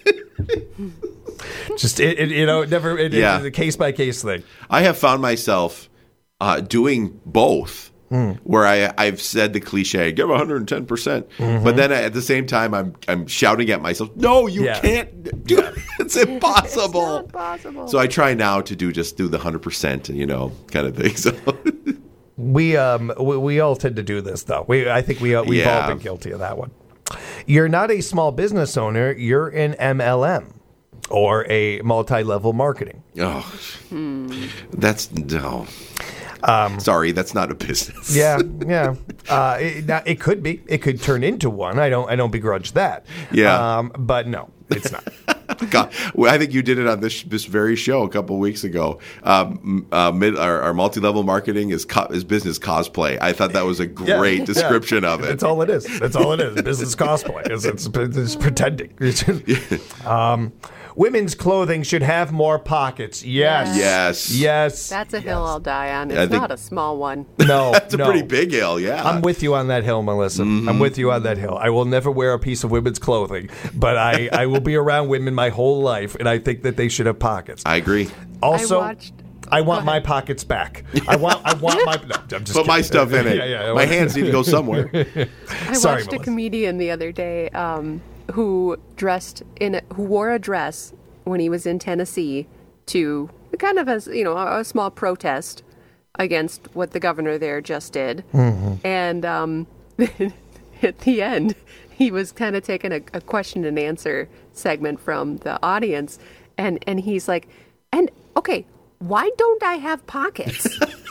Just it, it, you know, it never. It, Yeah. It's a case by case thing. I have found myself uh, doing both. Where I, I've said the cliche, give one hundred ten percent. But then at the same time, I'm I'm shouting at myself, no, you Yeah. can't do it. It's impossible. It's not possible. So I try now to do just do the one hundred percent, you know, kind of thing. So We um we, we all tend to do this though. We I think we uh, we've Yeah. all been guilty of that one. You're not a small business owner. You're an M L M or a multi-level marketing. oh, that's no. Sorry, that's not a business. Yeah, yeah. Uh, it, now, it could be. It could turn into one. I don't. I don't begrudge that. Yeah. Um, but no, it's not. God, well, I think you did it on this this very show a couple of weeks ago. Um, uh, mid, our, our multi-level marketing is co- is business cosplay. I thought that was a Yeah, great yeah. description of it. That's all it is. That's all it is. Business cosplay. It's, it's, it's pretending. um, women's clothing should have more pockets. Yes. Yes. Yes. That's a hill I'll die on. I It's think- not a small one. No. That's a no. pretty big hill, yeah. I'm with you on that hill, Melissa. I'm with you on that hill. I will never wear a piece of women's clothing, but I, I will be around women my whole life, and I think that they should have pockets. I agree. Also, I watched- I want my pockets back. I want I want my no, I'm just Put my kidding. stuff in it. Yeah, yeah, I my want- hands need to go somewhere. I Sorry, watched a Melissa. comedian the other day um, who dressed in a, who wore a dress when he was in Tennessee to kind of as you know a, a small protest against what the governor there just did, and um, at the end he was kind of taking a, a question and answer segment from the audience, and and he's like, and okay. Why don't I have pockets?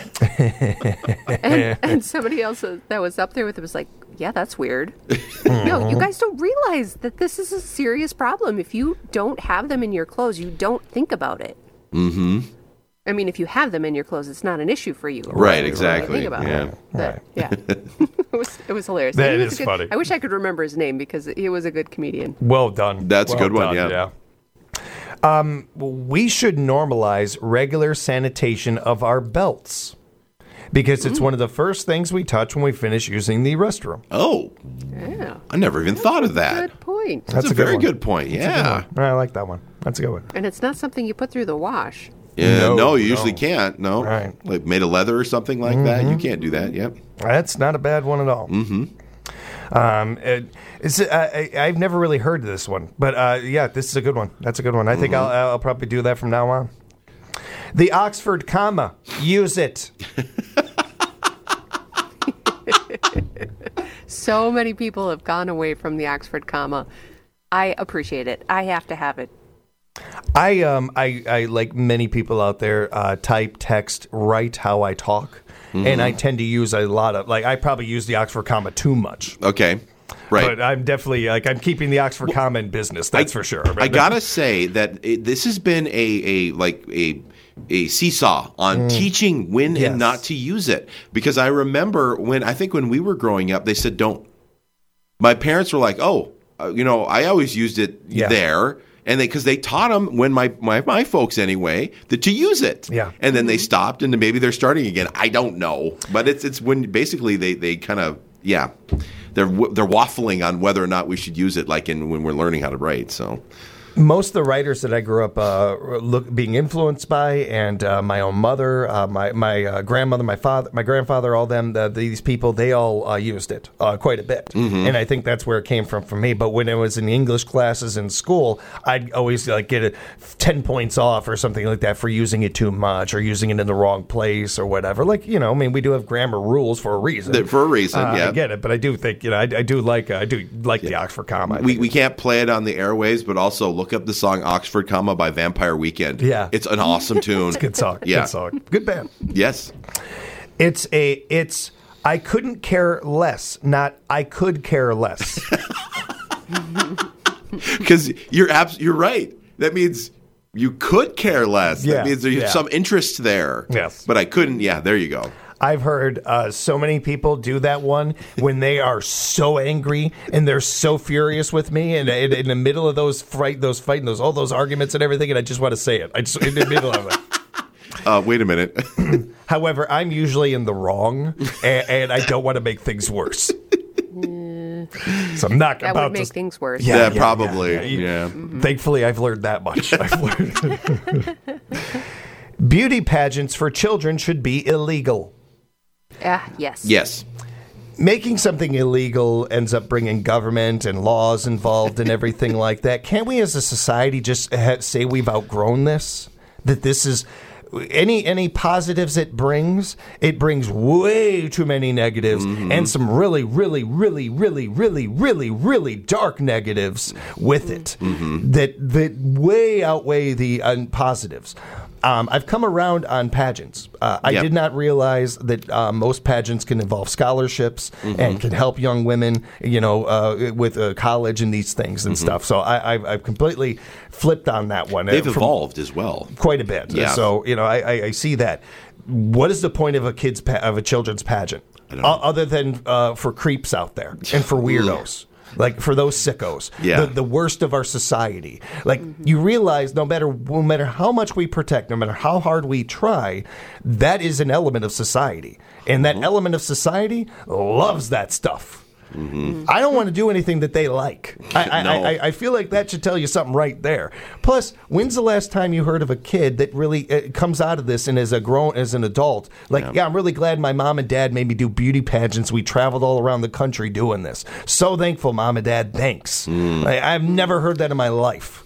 and, and somebody else that was up there with it was like, yeah, that's weird. No, you guys don't realize that this is a serious problem. If you don't have them in your clothes, you don't think about it. Mm-hmm. I mean, if you have them in your clothes, it's not an issue for you. Right, You don't exactly. Think about Yeah. it. But, yeah. it was it was hilarious. That He was is a good- funny. I wish I could remember his name because he was a good comedian. Well done. That's a Well good one, done, yeah. Um, we should normalize regular sanitation of our belts because it's one of the first things we touch when we finish using the restroom. Oh, Yeah. I never even thought of that. Good point. That's, That's a, a good very one. good point. Yeah. I like that one. That's a good one. And it's not something you put through the wash. Yeah, No, no, you usually no. can't. No, Right. like made of leather or something like that. You can't do that. Yep. That's not a bad one at all. Mm-hmm. Um, it, it's, uh, I, I've never really heard this one, but uh, yeah, this is a good one. That's a good one. I think I'll, I'll probably do that from now on. The Oxford comma. Use it. So many people have gone away from the Oxford comma. I appreciate it. I have to have it. I um I, I like many people out there uh, type, text, write how I talk, and I tend to use a lot of like I probably use the Oxford comma too much. Okay. Right. But I'm definitely like I'm keeping the Oxford comma in business. That's for sure. I gotta say that it, this has been a, a like a a seesaw on teaching when Yes. and not to use it, because I remember when I think when we were growing up, they said don't. My parents were like, oh, uh, you know, I always used it Yeah. there. And they, because they taught them when my, my my folks anyway that to use it, Yeah. and then they stopped, and then maybe they're starting again. I don't know, but it's it's when basically they, they kind of yeah, they're w- they're waffling on whether or not we should use it, like in when we're learning how to write. So Most of the writers that I grew up uh, look, being influenced by, and uh, my own mother, uh, my my uh, grandmother, my father, my grandfather, all them, the, these people, they all uh, used it uh, quite a bit, mm-hmm. and I think that's where it came from for me. But when it was in English classes in school, I'd always like get a ten points off or something like that for using it too much or using it in the wrong place or whatever. Like you know, I mean, we do have grammar rules for a reason. For a reason, uh, yeah, I get it. But I do think you know, I, I do like uh, I do like yeah. the Oxford comma. I we we can't play it on the airwaves, but also look up the song Oxford Comma by Vampire Weekend. Yeah. It's an awesome tune. It's a good song. Yeah. Good song. Good band. Yes. It's a, it's, I couldn't care less, not I could care less. Because you're abs- you're right. That means you could care less. Yeah. That means there's Yeah. some interest there. Yes. But I couldn't. Yeah, there you go. I've heard uh, so many people do that one when they are so angry and they're so furious with me, and, and in the middle of those fight, those fighting, those all those arguments and everything, and I just want to say it. I just in the middle of it. Uh, wait a minute. However, I'm usually in the wrong, and, and I don't want to make things worse. So I'm not That about would make to, things worse. Yeah, Yeah, yeah, probably. yeah, Yeah. yeah. Thankfully, I've learned that much. I've learned. Beauty pageants for children should be illegal. Ah, yes. Yes. Making something illegal ends up bringing government and laws involved and everything like that. Can't we as a society just ha- say we've outgrown this? That this is... Any any positives it brings, it brings way too many negatives mm-hmm. and some really, really, really, really, really, really, really dark negatives with it mm-hmm. that that way outweigh the uh, positives. Um, I've come around on pageants. Uh, I yep. did not realize that uh, most pageants can involve scholarships mm-hmm. and can help young women, you know, uh, with uh, college and these things and mm-hmm. stuff. So I, I've, I've completely flipped on that one. They've uh, evolved as well, quite a bit. Yeah. So you know, I, I, I see that. What is the point of a kid's pa- of a children's pageant o- other than uh, for creeps out there and for weirdos? Like for those sickos, yeah. the, the worst of our society. Like mm-hmm. you realize, no matter no matter how much we protect, no matter how hard we try, that is an element of society, and that mm-hmm. element of society loves that stuff. Mm-hmm. I don't want to do anything that they like. I, I, no. I, I feel like that should tell you something right there. Plus, when's the last time you heard of a kid that really uh, comes out of this and as a grown as an adult, like, yeah. yeah, I'm really glad my mom and dad made me do beauty pageants. We traveled all around the country doing this. So thankful, mom and dad. Thanks. Mm. I, I've never heard that in my life.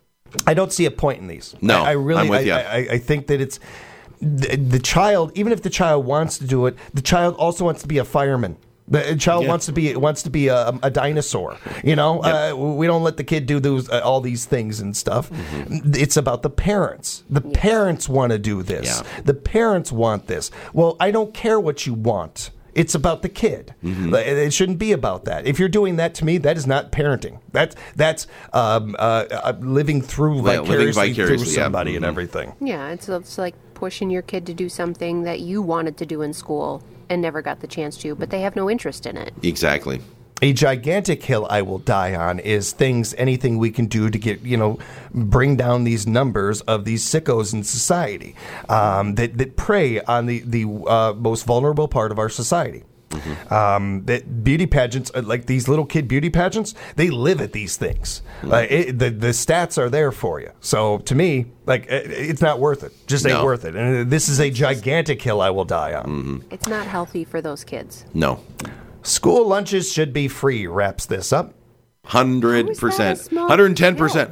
I don't see a point in these. No, I, I really, I'm with I, you. I, I think that it's the, the child. Even if the child wants to do it, the child also wants to be a fireman. The child yeah. wants to be wants to be a, a dinosaur, you know. Yep. Uh, we don't let the kid do those uh, all these things and stuff. Mm-hmm. It's about the parents. The yes. parents want to do this. Yeah. The parents want this. Well, I don't care what you want. It's about the kid. Mm-hmm. It shouldn't be about that. If you're doing that to me, that is not parenting. That's that's um, uh, uh, living through well, vicariously, living vicariously through somebody yeah. and mm-hmm. everything. Yeah, it's it's like pushing your kid to do something that you wanted to do in school and never got the chance to, but they have no interest in it. Exactly. A gigantic hill I will die on is things, anything we can do to get, you know, bring down these numbers of these sickos in society um, that, that prey on the, the uh, most vulnerable part of our society. Mm-hmm. Um, that beauty pageants, like these little kid beauty pageants, they live at these things. Mm-hmm. Uh, it, the the stats are there for you. So to me, like it, it's not worth it. Just ain't no. worth it. And this is a gigantic hill I will die on. Mm-hmm. It's not healthy for those kids. No. School lunches should be free. Wraps this up. Hundred percent, hundred and ten percent.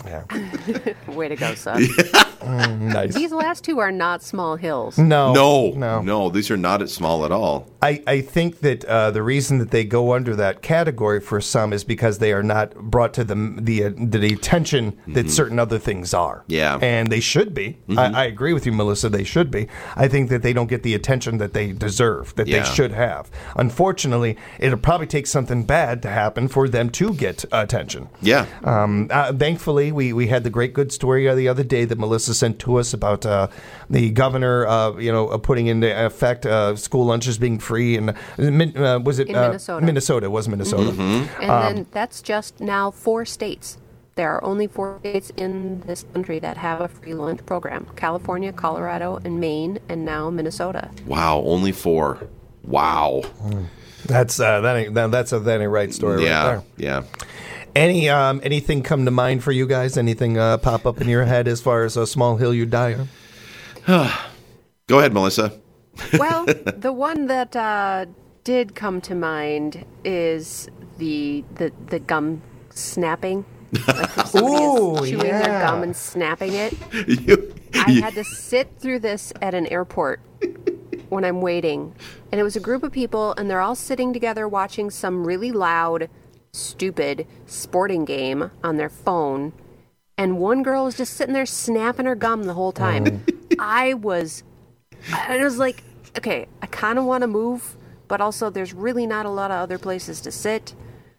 Way to go, son. Yeah. Mm, nice. These last two are not small hills. No, no, no, no. These are not at small at all. I, I think that uh, the reason that they go under that category for some is because they are not brought to the the, uh, the attention that mm-hmm. certain other things are. Yeah, and they should be. Mm-hmm. I, I agree with you, Melissa. They should be. I think that they don't get the attention that they deserve, that yeah. they should have. Unfortunately, it'll probably take something bad to happen for them to get attention. Yeah. Um, uh, thankfully, we, we had the great good story the other day that Melissa sent to us about uh, the governor, uh, you know, uh, putting into effect uh, school lunches being free, and uh, was it in uh, Minnesota? Minnesota it was Minnesota, mm-hmm. and um, then that's just now four states. There are only four states in this country that have a free lunch program: California, Colorado, and Maine, and now Minnesota. Wow, only four. Wow. That's uh, that ain't that, that's a that ain't right story. Yeah, right there. yeah. Any um, anything come to mind for you guys? Anything uh, pop up in your head as far as a small hill you die on? Go ahead, Melissa. Well, the one that uh, did come to mind is the the, the gum snapping. Like if somebody Ooh, is chewing yeah. their gum and snapping it. You- I you- had to sit through this at an airport when I'm waiting. And it was a group of people, and they're all sitting together watching some really loud, stupid sporting game on their phone. And one girl was just sitting there snapping her gum the whole time. I was, I was like, okay, I kind of want to move, but also there's really not a lot of other places to sit.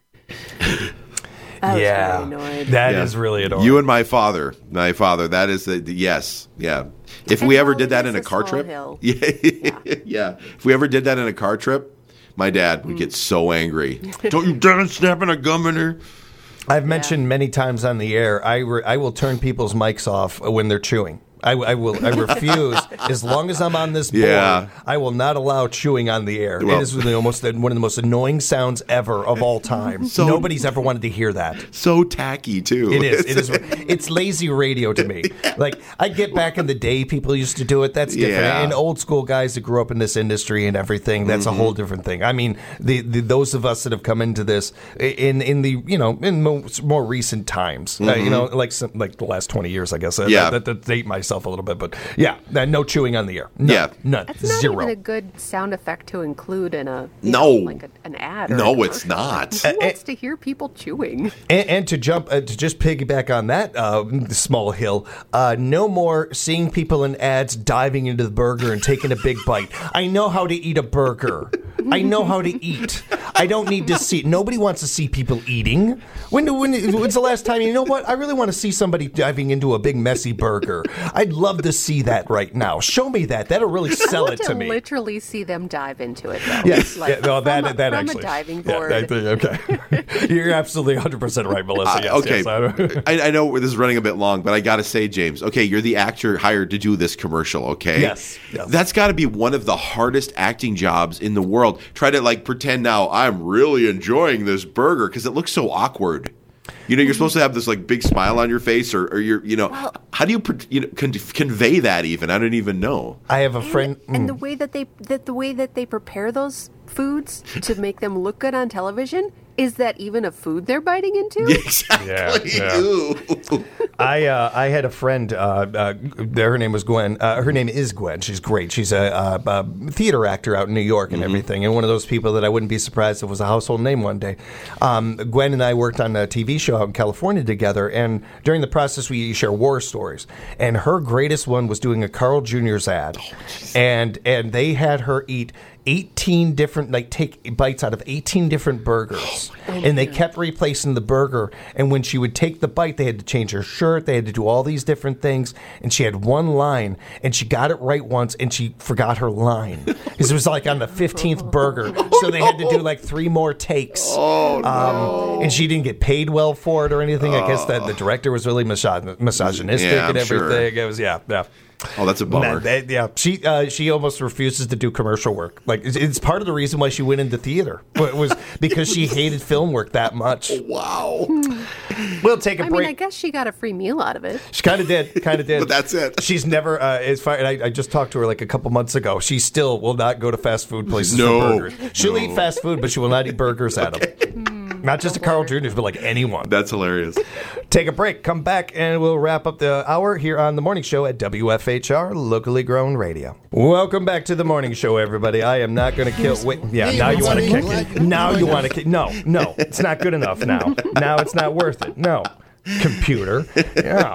I was yeah, really annoyed. that Yeah. is really annoying. You and my father, my father. That is the, the yes, yeah. If And we ever how did that is in a a car small trip, hill? yeah, yeah. If we ever did that in a car trip, my dad would get so angry. Don't you dare snapping a gum in her. I've mentioned many times on the air, I, re- I will turn people's mics off when they're chewing. I, I will. I refuse. As long as I'm on this board, Yeah. I will not allow chewing on the air. Well- it is the almost one of the most annoying sounds ever of all time. So- Nobody's ever wanted to hear that. So tacky too. It is. It is. It's lazy radio to me. Like I get back in the day, people used to do it. That's different. Yeah. And old school guys that grew up in this industry and everything. That's Mm-hmm. a whole different thing. I mean, the, the those of us that have come into this in in the you know in most, more recent times, uh, you know, like some, like the last twenty years, I guess. Uh, Yeah. That, that, date myself a little bit, but yeah, uh, no chewing on the air. None, Yeah. none. That's not Zero. even a good sound effect to include in a you No. know, like a, an ad. Or No, a it's commercial. not. Who wants to hear people chewing? And, and to jump, uh, to just piggyback on that uh, small hill, uh, no more seeing people in ads diving into the burger and taking a big bite. I know how to eat a burger. I know how to eat. I don't need to see. Nobody wants to see people eating. When, do- when when's the last time? You know what? I really want to see somebody diving into a big messy burger. I'd love to see that right now. Show me that. That'll really sell I it want to to me. literally see them dive into it, though. Yes, Like, yeah, no, that from a, that from actually. a diving Yeah, board. I think- okay, you're absolutely one hundred percent right, Melissa. Uh, Yes, okay, yes, I- I, I know this is running a bit long, but I got to say, James. Okay, you're the actor hired to do this commercial. Okay, Yes, yes. That's got to be one of the hardest acting jobs in the world. Try to like pretend now I'm really enjoying this burger because it looks so awkward. You know, you're supposed to have this like big smile on your face, or, or you're, you know, Well- how do you, pre- you know, con- convey that? Even I don't even know. I have a friend. And, and the way that they that the way that they prepare those foods to make them look good on television, is that even a food they're biting into? Exactly. Yeah, yeah. Ew. I uh, I had a friend. Uh, uh, her name was Gwen. Uh, her name is Gwen. She's great. She's a, a, a theater actor out in New York and everything, and one of those people that I wouldn't be surprised if was a household name one day. Um, Gwen and I worked on a T V show out in California together, and during the process, we share war stories. And her greatest one was doing a Carl Junior's ad, and and they had her eat eighteen different, like take bites out of eighteen different burgers. And they kept replacing the burger. And when she would take the bite, they had to change her shirt. They had to do all these different things. And she had one line, and she got it right once, and she forgot her line. Because it was like on the fifteenth burger. So they had to do like three more takes. Oh, no. Um, and she didn't get paid well for it or anything. I guess that the director was really misog- misogynistic Yeah, and I'm sure. everything. It was, yeah, yeah. Oh, that's a bummer. Nah, they- yeah, she uh, she almost refuses to do commercial work. Like it's, it's part of the reason why she went into theater. It was because she hated film work that much. Wow. We'll take a I break. mean, I guess she got a free meal out of it. She kind of did, kind of did. But that's it. She's never. Uh, as far, and I, I just talked to her like a couple months ago. She still will not go to fast food places No. for burgers. She'll eat fast food, but she will not eat burgers at them. Not just a Carl Junior's, but like anyone. That's hilarious. Take a break. Come back, and we'll wrap up the hour here on the morning show at W F H R, locally grown radio. Welcome back to the morning show, everybody. I am not going to kill. Wait, yeah, now you want to kick it. Now you want to kick. No, no, it's not good enough. Now, now it's not worth it. No, computer. Yeah.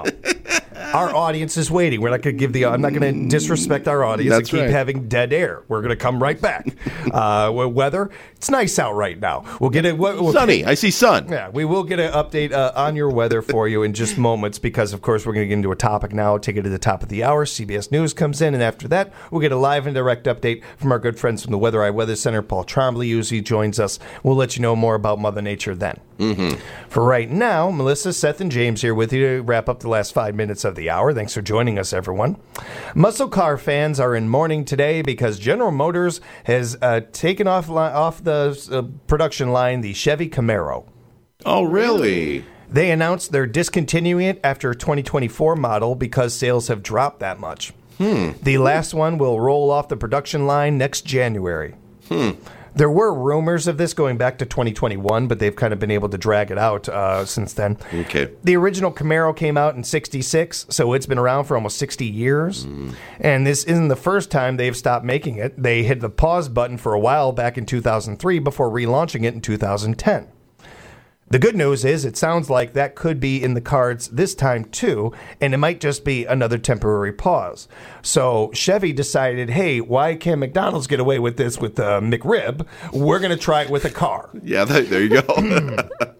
Our audience is waiting. We're not going to give the. I'm not going to disrespect our audience That's and keep right. having dead air. We're going to come right back. Uh, weather. It's nice out right now. We'll get it. We'll, Sunny. I see sun. yeah, we will get an update uh, on your weather for you in just moments because, of course, we're going to get into a topic now. Take it to the top of the hour. C B S News comes in, and after that, we'll get a live and direct update from our good friends from the Weather Eye Weather Center. Paul Trombley usually joins us. We'll let you know more about Mother Nature then. Mm-hmm. For right now, Melissa, Seth, and James here with you to wrap up the last five minutes of the hour. Thanks for joining us, everyone. Muscle car fans are in mourning today because General Motors has uh, taken off li- off the uh, production line the Chevy Camaro. Oh, really? They announced they're discontinuing it after a twenty twenty-four model because sales have dropped that much. Hmm. The last one will roll off the production line next January. Hmm. There were rumors of this going back to twenty twenty-one, but they've kind of been able to drag it out uh, since then. Okay. The original Camaro came out in sixty-six, so it's been around for almost sixty years. Mm. And this isn't the first time they've stopped making it. They hit the pause button for a while back in two thousand three before relaunching it in two thousand ten. The good news is it sounds like that could be in the cards this time too, and it might just be another temporary pause. So Chevy decided, hey, why can't McDonald's get away with this with uh, McRib? We're going to try it with a car. Yeah, there you go.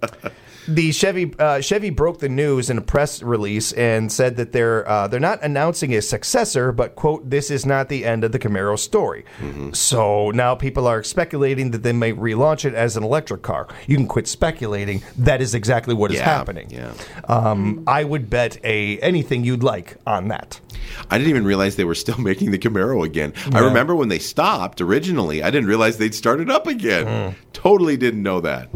The Chevy uh, Chevy broke the news in a press release and said that they're uh, they're not announcing a successor, but quote, this is not the end of the Camaro story. Mm-hmm. So now people are speculating that they may relaunch it as an electric car. You can quit speculating. That is exactly what yeah, is happening. Yeah. Um, I would bet a anything you'd like on that. I didn't even realize they were still making the Camaro again. Yeah. I remember when they stopped originally. I didn't realize they'd started up again. Mm. Totally didn't know that.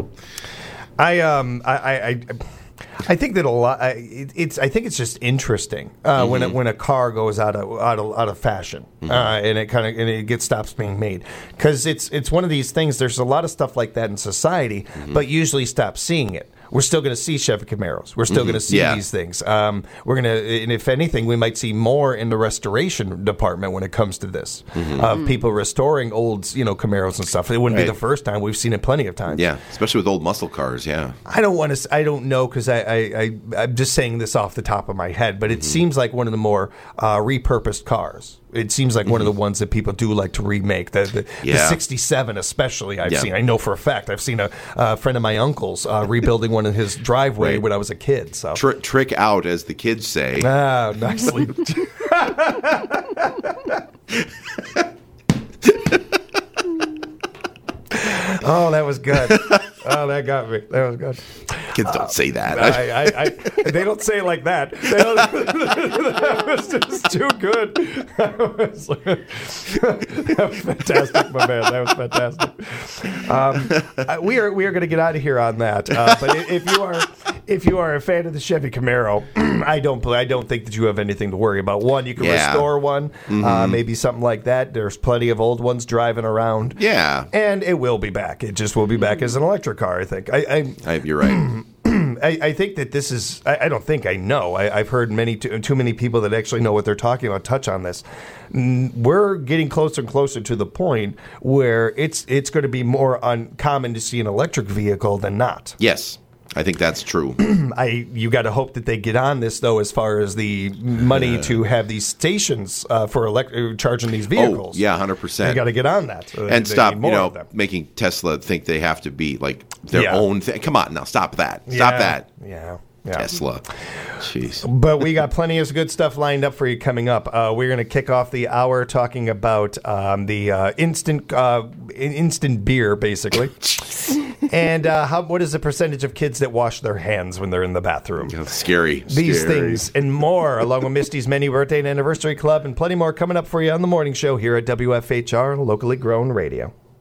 I um I I, I think that a lot. I, it, it's I think it's just interesting uh, mm-hmm. when it, when a car goes out of out of out of fashion mm-hmm. uh, and it kind of and it gets stops being made because it's it's one of these things. There's a lot of stuff like that in society, mm-hmm. but usually stop seeing it. We're still going to see Chevy Camaros. We're still mm-hmm. going to see yeah. these things. Um, we're going to, and if anything, we might see more in the restoration department when it comes to this mm-hmm. of people restoring old, you know, Camaros and stuff. It wouldn't right. be the first time. We've seen it plenty of times. Yeah, especially with old muscle cars. Yeah, I don't want to. I don't know because I, I, I, I'm just saying this off the top of my head, but it mm-hmm. seems like one of the more uh, repurposed cars. It seems like mm-hmm. one of the ones that people do like to remake. The, the, yeah. the sixty-seven especially I've yeah. seen. I know for a fact. I've seen a, a friend of my uncle's uh, rebuilding one in his driveway right. when I was a kid. So Tr- Trick out, as the kids say. Ah, nicely. Oh, that was good. Oh, that got me. That was good. Kids don't uh, say that. I, I, I, they don't say it like that. They don't, that was just too good. That was, that was fantastic, my man. That was fantastic. Um, we are we are going to get out of here on that. Uh, but if you are if you are a fan of the Chevy Camaro, I don't I don't think that you have anything to worry about. One, you can yeah. restore one, mm-hmm. uh, maybe something like that. There's plenty of old ones driving around. Yeah, and it will be back. It just will be back as an electric car. I think. I, I, I you're right. I, I think that this is, I, I don't think I know. I, I've heard many too, too many people that actually know what they're talking about touch on this. We're getting closer and closer to the point where it's it's going to be more uncommon to see an electric vehicle than not. Yes. I think that's true. I you got to hope that they get on this though, as far as the money uh, to have these stations uh, for elect- charging these vehicles. Oh, yeah, one hundred percent. They got to get on that and they, stop. They you know, making Tesla think they have to be like their yeah. own thing. Come on, now stop that. Stop yeah. that. Yeah. Yeah. Tesla. Jeez. But we got plenty of good stuff lined up for you coming up. Uh, we're going to kick off the hour talking about um, the uh, instant uh, instant beer, basically. And uh, how, what is the percentage of kids that wash their hands when they're in the bathroom? Yeah, scary. These scary. things and more, along with Misty's many birthday and anniversary club, and plenty more coming up for you on the morning show here at W F H R, locally grown radio.